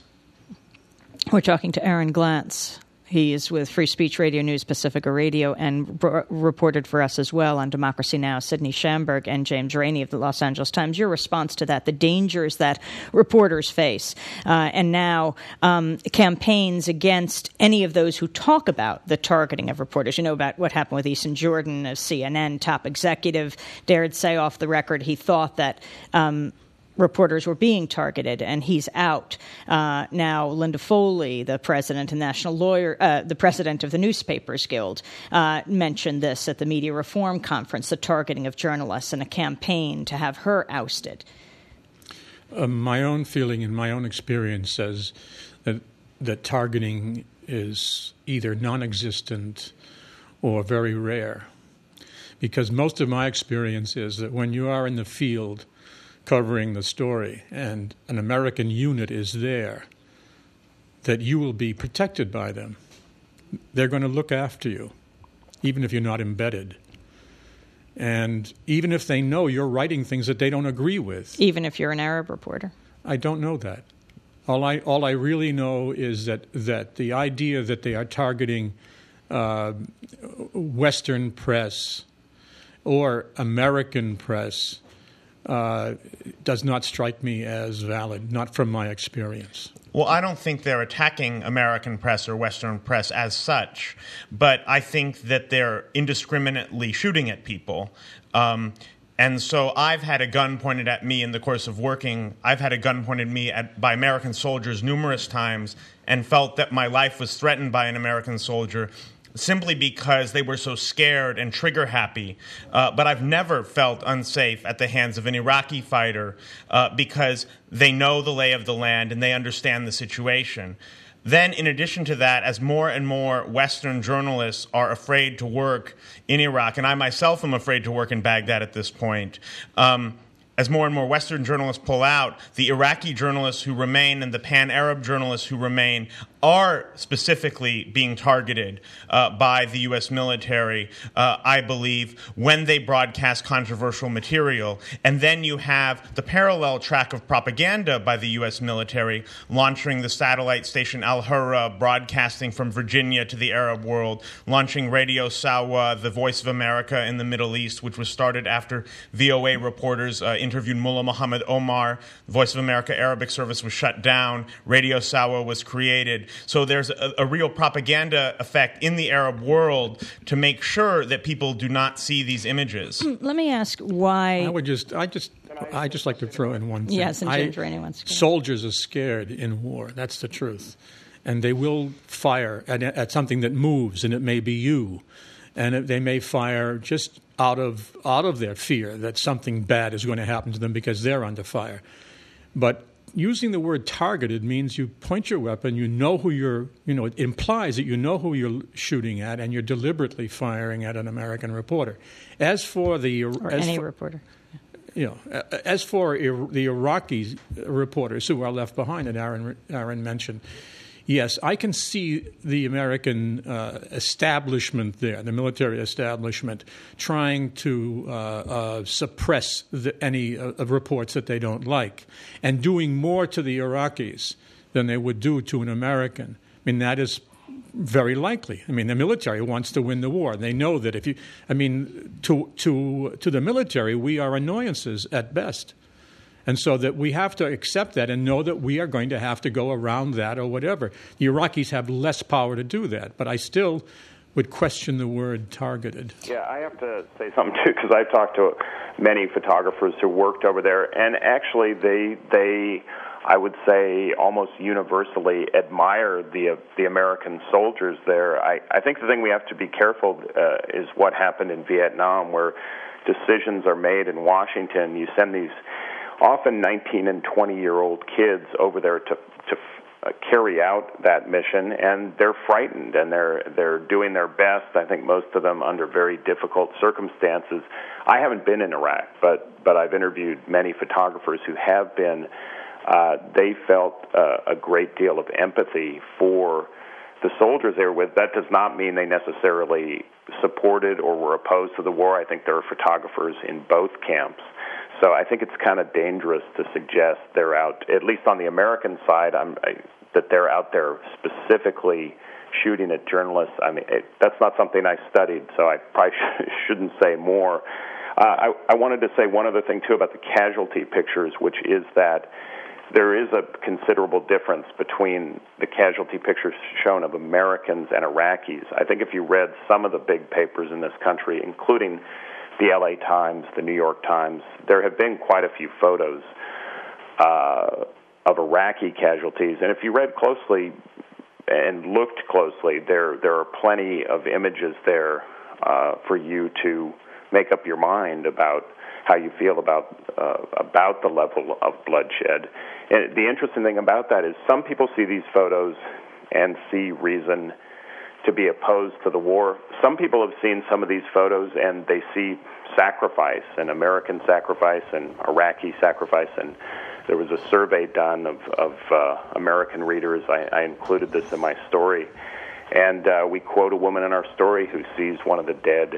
We're talking to Aaron Glantz. He is with Free Speech Radio News, Pacifica Radio, and reported for us as well on Democracy Now!, Sydney Schamberg and James Rainey of the Los Angeles Times. Your response to that, the dangers that reporters face, and now campaigns against any of those who talk about the targeting of reporters. You know about what happened with Easton Jordan, a CNN top executive, dared say off the record he thought that reporters were being targeted, and he's out. Now, Linda Foley, the president and national lawyer, the president of the Newspapers Guild, mentioned this at the Media Reform Conference, the targeting of journalists and a campaign to have her ousted. My own feeling and my own experience says that targeting is either non-existent or very rare. Because most of my experience is that when you are in the field covering the story and an American unit is there, that you will be protected by them. They're going to look after you, even if you're not embedded. And even if they know you're writing things that they don't agree with. Even if you're an Arab reporter? I don't know that. All I really know is that the idea that they are targeting Western press or American press does not strike me as valid, not from my experience. Well, I don't think they're attacking American press or Western press as such, but I think that they're indiscriminately shooting at people. And so I've had a gun pointed at me in the course of working. I've had a gun pointed at me by American soldiers numerous times and felt that my life was threatened by an American soldier simply because they were so scared and trigger happy. But I've never felt unsafe at the hands of an Iraqi fighter because they know the lay of the land and they understand the situation. Then, in addition to that, as more and more Western journalists are afraid to work in Iraq, and I myself am afraid to work in Baghdad at this point, as more and more Western journalists pull out, the Iraqi journalists who remain and the pan-Arab journalists who remain are specifically being targeted by the U.S. military, I believe, when they broadcast controversial material. And then you have the parallel track of propaganda by the U.S. military, launching the satellite station Al-Hurra, broadcasting from Virginia to the Arab world, launching Radio Sawa, the Voice of America in the Middle East, which was started after VOA reporters interviewed Mullah Muhammad Omar. The Voice of America Arabic service was shut down. Radio Sawa was created. So there's a real propaganda effect in the Arab world to make sure that people do not see these images. Let me ask why. I just like to throw in one thing. Yes, and James Rainey wants to. Soldiers are scared in war. That's the truth, and they will fire at something that moves, and it may be you, and they may fire just out of their fear that something bad is going to happen to them because they're under fire. But using the word targeted means you point your weapon, you know who it implies that you know who you're shooting at, and you're deliberately firing at an American reporter. As for the reporter. As for the Iraqi reporters who are left behind that Aaron mentioned, yes, I can see the American establishment there, the military establishment, trying to suppress any reports that they don't like and doing more to the Iraqis than they would do to an American. I mean, that is very likely. I mean, the military wants to win the war. They know that if you, I mean, to the military, we are annoyances at best. And so that we have to accept that and know that we are going to have to go around that or whatever. The Iraqis have less power to do that, but I still would question the word targeted. Yeah, I have to say something, too, because I've talked to many photographers who worked over there, and actually they I would say, almost universally admire the American soldiers there. I think the thing we have to be careful is what happened in Vietnam, where decisions are made in Washington. You send these often 19 and 20-year-old kids over there to carry out that mission, and they're frightened, and they're doing their best, I think most of them under very difficult circumstances. I haven't been in Iraq, but I've interviewed many photographers who have been. They felt a great deal of empathy for the soldiers they were with. That does not mean they necessarily supported or were opposed to the war. I think there are photographers in both camps. So I think it's kind of dangerous to suggest they're out, at least on the American side, that they're out there specifically shooting at journalists. I mean, that's not something I studied, so I probably shouldn't say more. I wanted to say one other thing, too, about the casualty pictures, which is that there is a considerable difference between the casualty pictures shown of Americans and Iraqis. I think if you read some of the big papers in this country, including the LA Times, the New York Times, there have been quite a few photos of Iraqi casualties. And if you read closely and looked closely, there are plenty of images there for you to make up your mind about how you feel about the level of bloodshed. And the interesting thing about that is some people see these photos and see reason to be opposed to the war. Some people have seen some of these photos and they see sacrifice, and American sacrifice and Iraqi sacrifice. And there was a survey done of American readers. I included this in my story. And we quote a woman in our story who sees one of the dead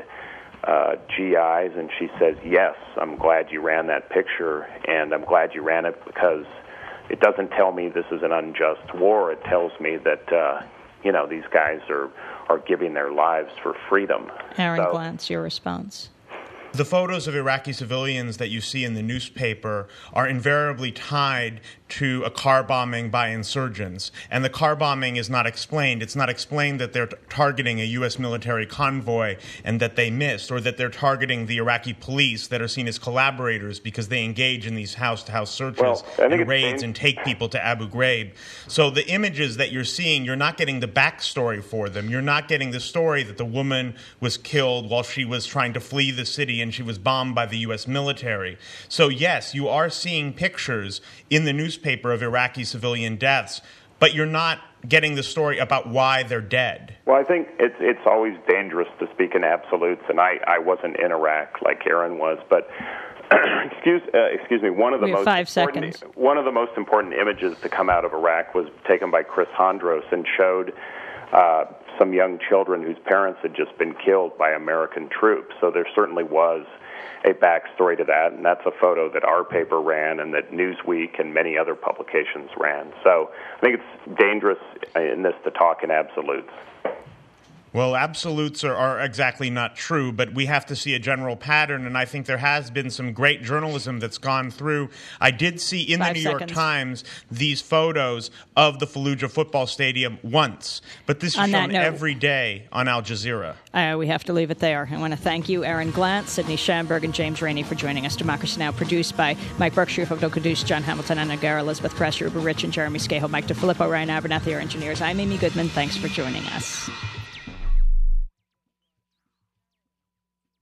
GIs, and she says, "Yes, I'm glad you ran that picture, and I'm glad you ran it because it doesn't tell me this is an unjust war. It tells me that these guys are giving their lives for freedom." Aaron Glantz, your response. The photos of Iraqi civilians that you see in the newspaper are invariably tied to a car bombing by insurgents. And the car bombing is not explained. It's not explained that they're targeting a U.S. military convoy and that they missed, or that they're targeting the Iraqi police that are seen as collaborators because they engage in these house-to-house searches and raids and take people to Abu Ghraib. So the images that you're seeing, you're not getting the backstory for them. You're not getting the story that the woman was killed while she was trying to flee the city and she was bombed by the U.S. military. So yes, you are seeing pictures in the newspaper of Iraqi civilian deaths, but you're not getting the story about why they're dead. Well, I think it's always dangerous to speak in absolutes, and I wasn't in Iraq like Aaron was, but excuse me. One of the most important images to come out of Iraq was taken by Chris Hondros and showed some young children whose parents had just been killed by American troops. So there certainly was a backstory to that, and that's a photo that our paper ran and that Newsweek and many other publications ran. So I think it's dangerous in this to talk in absolutes. Well, absolutes are exactly not true, but we have to see a general pattern, and I think there has been some great journalism that's gone through. I did see in the New York Times these photos of the Fallujah football stadium once, but this is shown every day on Al Jazeera. We have to leave it there. I want to thank you, Aaron Glantz, Sidney Schamberg, and James Rainey for joining us. Democracy Now! Produced by Mike Berkshire, Avdol Kadus, John Hamilton, Anna Gara, Elizabeth Press, Ruba Rich, and Jeremy Scahill, Mike DeFilippo, Ryan Abernathy, our engineers. I'm Amy Goodman. Thanks for joining us.